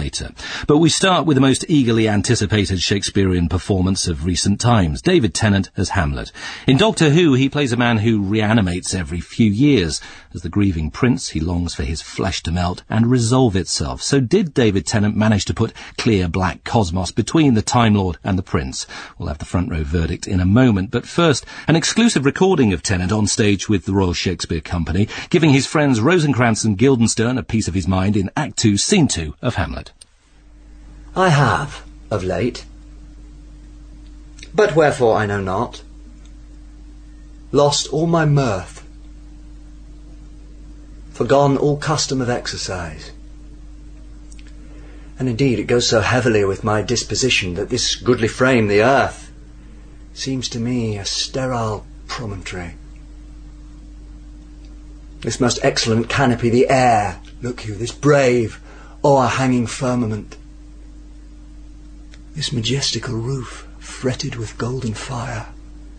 later. But we start with the most eagerly anticipated Shakespearean performance of recent times, David Tennant as Hamlet. In Doctor Who, he plays a man who reanimates every few years. As the grieving prince, he longs for his flesh to melt and resolve itself. So did David Tennant manage to put clear black cosmos between the Time Lord and the prince? We'll have the front row verdict in a moment, but first, an exclusive recording of Tennant on stage with the Royal Shakespeare Company, giving his friends Rosencrantz and Guildenstern a piece of his mind in Act 2, Scene 2 of Hamlet. I have, of late, but wherefore I know not, lost all my mirth, forgone all custom of exercise. And indeed it goes so heavily with my disposition that this goodly frame, the earth, seems to me a sterile promontory. This most excellent canopy, the air, look you, this brave, o'erhanging firmament, this majestical roof, fretted with golden fire,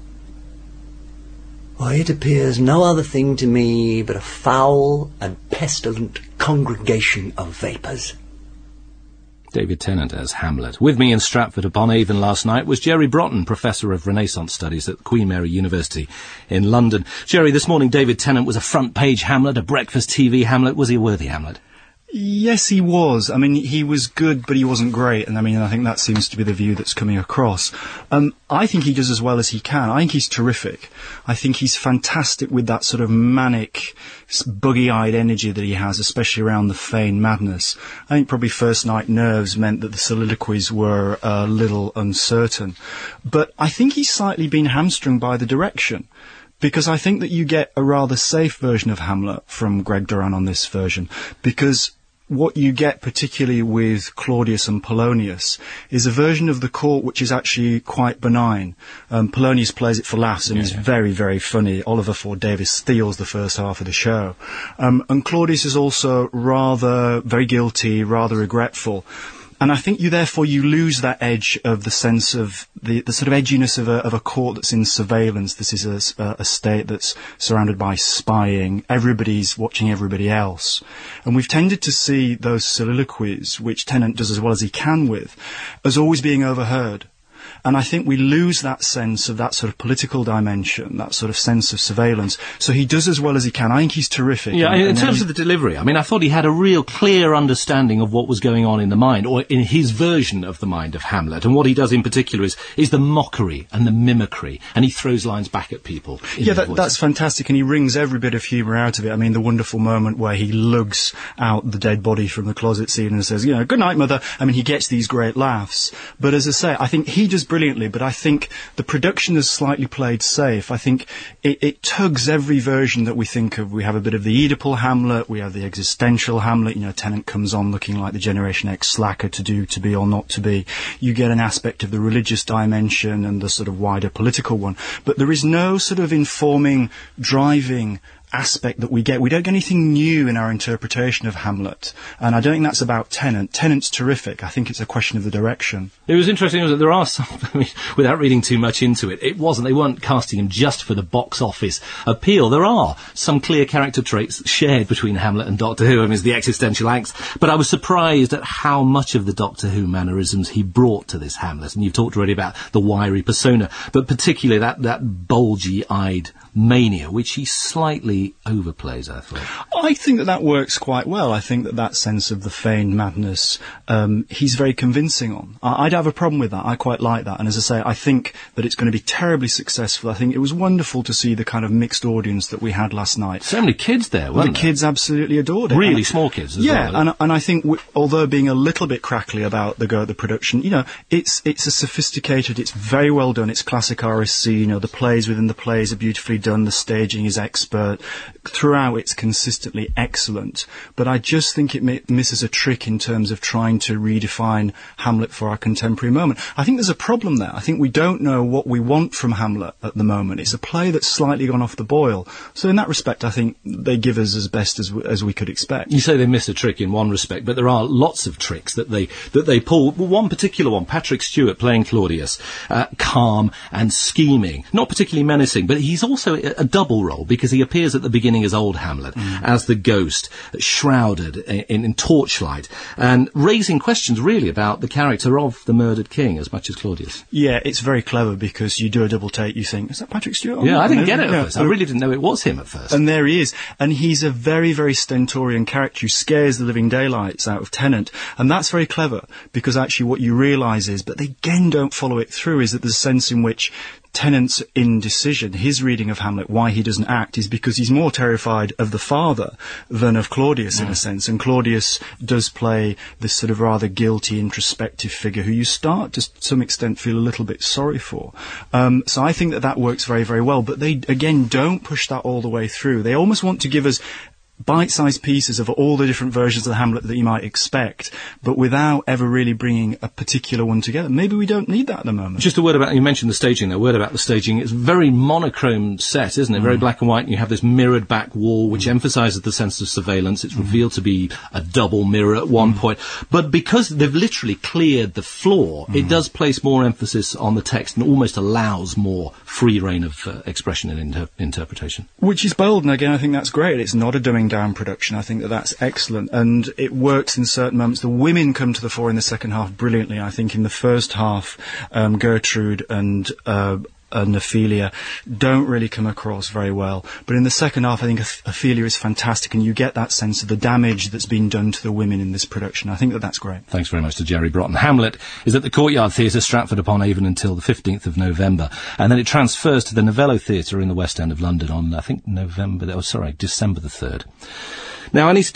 why, it appears no other thing to me but a foul and pestilent congregation of vapours. David Tennant as Hamlet. With me in Stratford-upon-Avon last night was Jerry Broughton, Professor of Renaissance Studies at Queen Mary University in London. Jerry, this morning David Tennant was a front-page Hamlet, a breakfast TV Hamlet. Was he a worthy Hamlet? Yes, he was. I mean, he was good, but he wasn't great. And I think that seems to be the view that's coming across. I think he does as well as he can. I think he's terrific. I think he's fantastic with that sort of manic, buggy-eyed energy that he has, especially around the feigned madness. I think probably first night nerves meant that the soliloquies were a little uncertain. But I think he's slightly been hamstrung by the direction, because I think that you get a rather safe version of Hamlet from Greg Doran on this version, because what you get, particularly with Claudius and Polonius, is a version of the court which is actually quite benign. Polonius plays it for laughs and is very, very funny. Oliver Ford Davis steals the first half of the show. And Claudius is also rather very guilty, rather regretful. And I think you lose that edge of the sense of the sort of edginess of a court that's in surveillance. This is a state that's surrounded by spying. Everybody's watching everybody else. And we've tended to see those soliloquies, which Tennant does as well as he can with, as always being overheard. And I think we lose that sense of that sort of political dimension, that sort of sense of surveillance. So he does as well as he can. I think he's terrific. Yeah, in terms of the delivery, I thought he had a real clear understanding of what was going on in the mind, or in his version of the mind of Hamlet. And what he does in particular is the mockery and the mimicry, and he throws lines back at people. Yeah, that's fantastic, and he wrings every bit of humour out of it. The wonderful moment where he lugs out the dead body from the closet scene and says, good night, mother. He gets these great laughs. But as I say, I think he does brilliantly, but I think the production has slightly played safe. I think it tugs every version that we think of. We have a bit of the Oedipal Hamlet, we have the existential Hamlet, Tennant comes on looking like the Generation X slacker, to do, to be or not to be. You get an aspect of the religious dimension and the sort of wider political one. But there is no sort of informing, driving aspect that we get. We don't get anything new in our interpretation of Hamlet, and I don't think that's about Tennant. Tennant's terrific. I think it's a question of the direction. It was interesting that there are some, without reading too much into it, they weren't casting him just for the box office appeal. There are some clear character traits shared between Hamlet and Doctor Who, it's the existential angst, but I was surprised at how much of the Doctor Who mannerisms he brought to this Hamlet, and you've talked already about the wiry persona, but particularly that bulgy-eyed mania, which he slightly overplays, I thought. I think that works quite well. I think that sense of the feigned madness, he's very convincing on. I don't have a problem with that. I quite like that. And as I say, I think that it's going to be terribly successful. I think it was wonderful to see the kind of mixed audience that we had last night. So many kids there, weren't there? The kids absolutely adored it. Really small kids as well. Yeah, and I think although being a little bit crackly about the production, it's a sophisticated, it's very well done, it's classic RSC, the plays within the plays are beautifully done, the staging is expert. Throughout, it's consistently excellent. But I just think it misses a trick in terms of trying to redefine Hamlet for our contemporary moment. I think there's a problem there. I think we don't know what we want from Hamlet at the moment. It's a play that's slightly gone off the boil. So in that respect, I think they give us as best as we could expect. You say they miss a trick in one respect, but there are lots of tricks that they pull. One particular one, Patrick Stewart playing Claudius, calm and scheming, not particularly menacing, but he's also a double role, because he appears at the beginning as old Hamlet, as the ghost, shrouded in torchlight, and raising questions really about the character of the murdered king as much as Claudius. Yeah, it's very clever because you do a double take, you think, is that Patrick Stewart? Yeah, I didn't get it at first. I really didn't know it was him at first. And there he is. And he's a very, very stentorian character who scares the living daylights out of Tennant. And that's very clever, because actually what you realise is, but they again don't follow it through, is that there's a sense in which Tennant's indecision, his reading of Hamlet, why he doesn't act, is because he's more terrified of the father than of Claudius, in a sense. And Claudius does play this sort of rather guilty, introspective figure who you start to some extent feel a little bit sorry for. So I think that works very, very well. But they, again, don't push that all the way through. They almost want to give us bite-sized pieces of all the different versions of the Hamlet that you might expect, but without ever really bringing a particular one together. Maybe we don't need that at the moment. Just a word about, you mentioned the staging, a word about the staging. It's very monochrome set, isn't it? Very black and white, and you have this mirrored back wall, which emphasises the sense of surveillance. It's revealed to be a double mirror at one point. But because they've literally cleared the floor, it does place more emphasis on the text and almost allows more free reign of expression and interpretation. Which is bold, and again, I think that's great. It's not a dumbing down production. I think that's excellent, and it works in certain moments. The women come to the fore in the second half brilliantly. I think in the first half, Gertrude and Ophelia don't really come across very well, but in the second half I think Ophelia is fantastic, and you get that sense of the damage that's been done to the women in this production. I think that's great. Thanks very much to Jerry Broughton. Hamlet is at the Courtyard Theatre, Stratford-upon-Avon, until the 15th of November, and then it transfers to the Novello Theatre in the West End of London on, I think, December the 3rd. Now, I need to